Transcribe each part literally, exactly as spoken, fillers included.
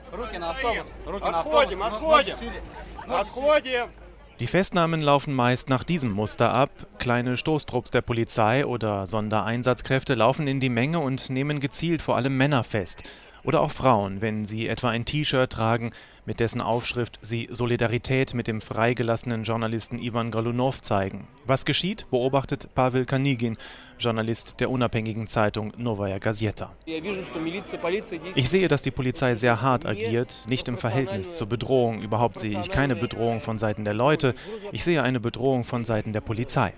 Отходим, отходим, отходим. Die Festnahmen laufen meist nach diesem Muster ab. Kleine Stoßtrupps der Polizei oder Sondereinsatzkräfte laufen in die Menge und nehmen gezielt vor allem Männer fest. Oder auch Frauen, wenn sie etwa ein T-Shirt tragen, mit dessen Aufschrift sie Solidarität mit dem freigelassenen Journalisten Iwan Golunov zeigen. Was geschieht, beobachtet Pavel Kanygin, Journalist der unabhängigen Zeitung Novaya Gazeta. Ich sehe, dass die Polizei sehr hart agiert, nicht im Verhältnis zur Bedrohung. Überhaupt sehe ich keine Bedrohung von Seiten der Leute, ich sehe eine Bedrohung von Seiten der Polizei.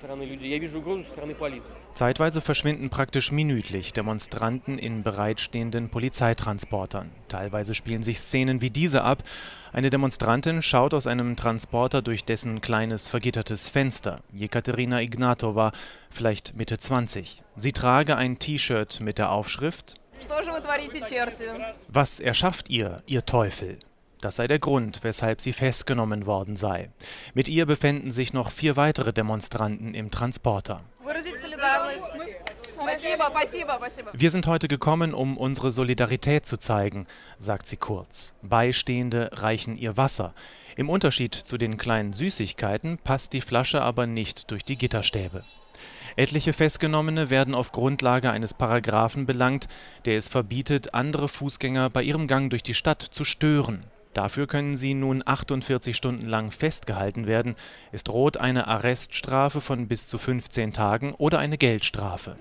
Zeitweise verschwinden praktisch minütlich Demonstranten in bereitstehenden Polizeitransportern. Teilweise spielen sich Szenen wie diese ab. Eine Demonstrantin schaut aus einem Transporter durch dessen kleines vergittertes Fenster. Jekaterina Ignatova, vielleicht Mitte zwanzig. Sie trage ein T-Shirt mit der Aufschrift: Was erschafft ihr, ihr Teufel? Das sei der Grund, weshalb sie festgenommen worden sei. Mit ihr befänden sich noch vier weitere Demonstranten im Transporter. Wir sind heute gekommen, um unsere Solidarität zu zeigen, sagt sie kurz. Beistehende reichen ihr Wasser. Im Unterschied zu den kleinen Süßigkeiten passt die Flasche aber nicht durch die Gitterstäbe. Etliche Festgenommene werden auf Grundlage eines Paragraphen belangt, der es verbietet, andere Fußgänger bei ihrem Gang durch die Stadt zu stören. Dafür können sie nun achtundvierzig Stunden lang festgehalten werden. Es droht eine Arreststrafe von bis zu fünfzehn Tagen oder eine Geldstrafe.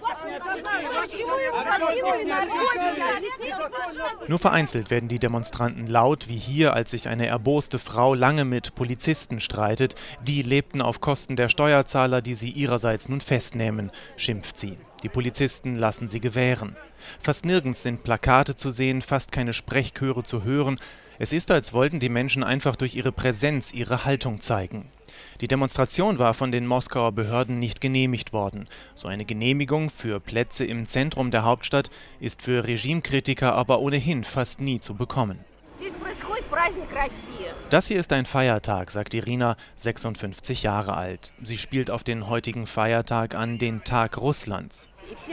Nur vereinzelt werden die Demonstranten laut, wie hier, als sich eine erboste Frau lange mit Polizisten streitet. Die lebten auf Kosten der Steuerzahler, die sie ihrerseits nun festnehmen, schimpft sie. Die Polizisten lassen sie gewähren. Fast nirgends sind Plakate zu sehen, fast keine Sprechchöre zu hören. Es ist, als wollten die Menschen einfach durch ihre Präsenz ihre Haltung zeigen. Die Demonstration war von den Moskauer Behörden nicht genehmigt worden. So eine Genehmigung für Plätze im Zentrum der Hauptstadt ist für Regimekritiker aber ohnehin fast nie zu bekommen. Das hier ist ein Feiertag, sagt Irina, sechsundfünfzig Jahre alt. Sie spielt auf den heutigen Feiertag an, den Tag Russlands.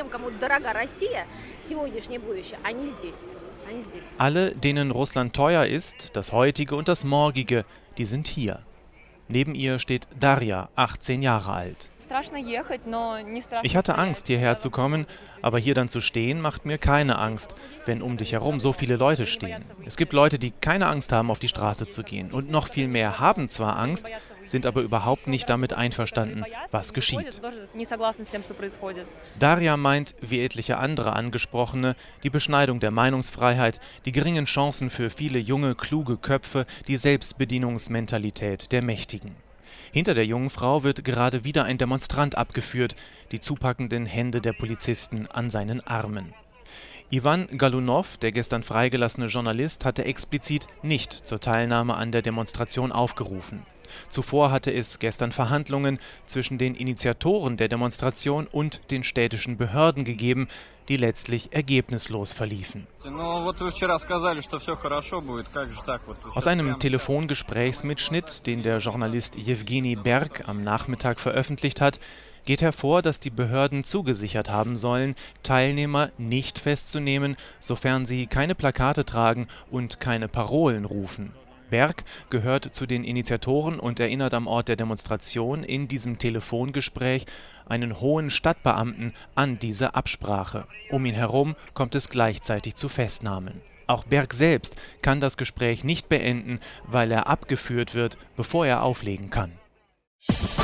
Alle, denen Russland teuer ist, das heutige und das morgige, die sind hier. Neben ihr steht Darja, achtzehn Jahre alt. Ich hatte Angst, hierher zu kommen, aber hier dann zu stehen, macht mir keine Angst, wenn um dich herum so viele Leute stehen. Es gibt Leute, die keine Angst haben, auf die Straße zu gehen. Und noch viel mehr haben zwar Angst, sind aber überhaupt nicht damit einverstanden, was geschieht. Darja meint, wie etliche andere Angesprochene, die Beschneidung der Meinungsfreiheit, die geringen Chancen für viele junge, kluge Köpfe, die Selbstbedienungsmentalität der Mächtigen. Hinter der jungen Frau wird gerade wieder ein Demonstrant abgeführt, die zupackenden Hände der Polizisten an seinen Armen. Iwan Golunov, der gestern freigelassene Journalist, hatte explizit nicht zur Teilnahme an der Demonstration aufgerufen. Zuvor hatte es gestern Verhandlungen zwischen den Initiatoren der Demonstration und den städtischen Behörden gegeben, die letztlich ergebnislos verliefen. Aus einem Telefongesprächsmitschnitt, den der Journalist Jewgeni Berg am Nachmittag veröffentlicht hat, geht hervor, dass die Behörden zugesichert haben sollen, Teilnehmer nicht festzunehmen, sofern sie keine Plakate tragen und keine Parolen rufen. Berg gehört zu den Initiatoren und erinnert am Ort der Demonstration in diesem Telefongespräch einen hohen Stadtbeamten an diese Absprache. Um ihn herum kommt es gleichzeitig zu Festnahmen. Auch Berg selbst kann das Gespräch nicht beenden, weil er abgeführt wird, bevor er auflegen kann.